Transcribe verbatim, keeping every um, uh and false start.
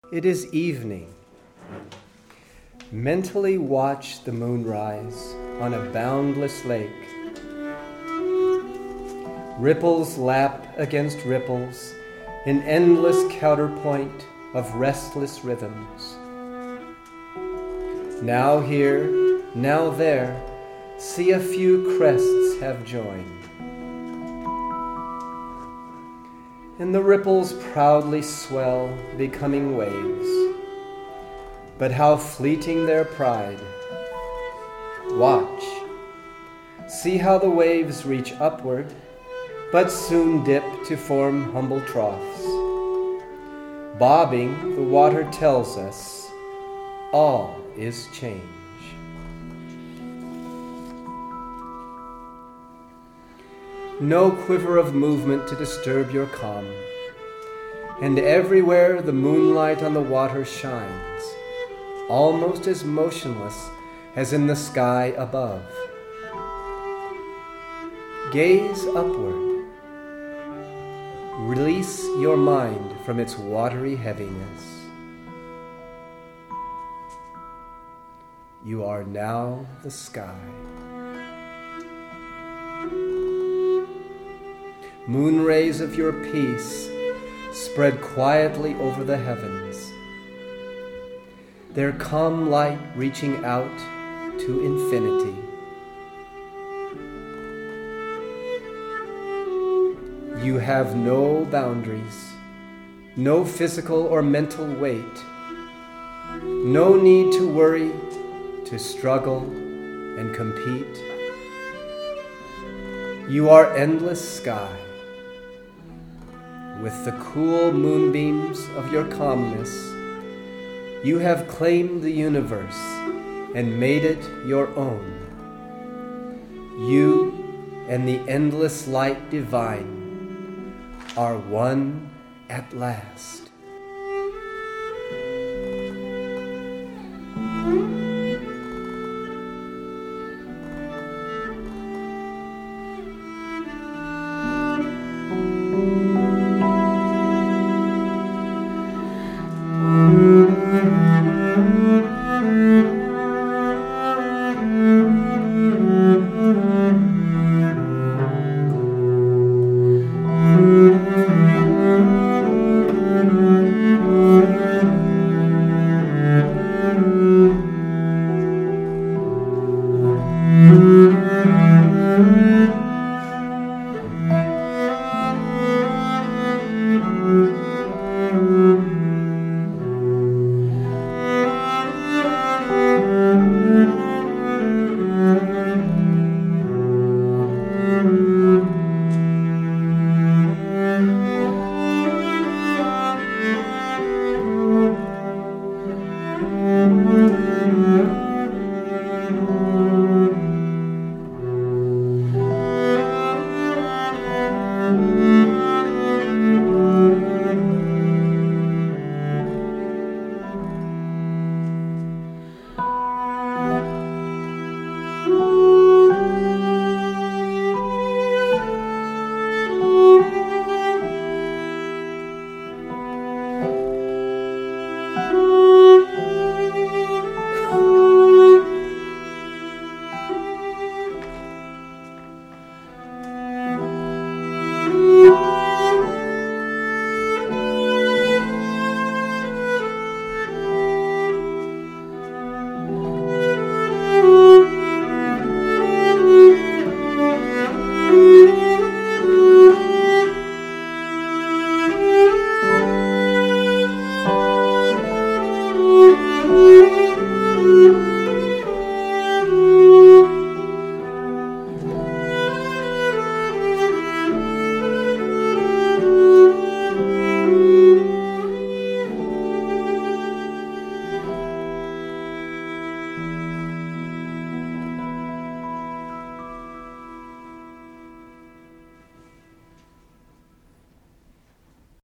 It is evening. Mentally watch the moon rise on a boundless lake. Ripples lap against ripples in endless counterpoint of restless rhythms. Now here, now there, see a few crests have joined. And the ripples proudly swell, becoming waves. But how fleeting their pride. Watch. See how the waves reach upward, but soon dip to form humble troughs. Bobbing, the water tells us, all is change. No quiver of movement to disturb your calm, and everywhere the moonlight on the water shines, almost as motionless as in the sky above. Gaze upward. Release your mind from its watery heaviness. You are now the sky. Moon rays of your peace spread quietly over the heavens, their calm light reaching out to infinity. You have no boundaries, no physical or mental weight, no need to worry, to struggle and compete. You are endless sky. With the cool moonbeams of your calmness, you have claimed the universe and made it your own. You and the endless light divine are one at last.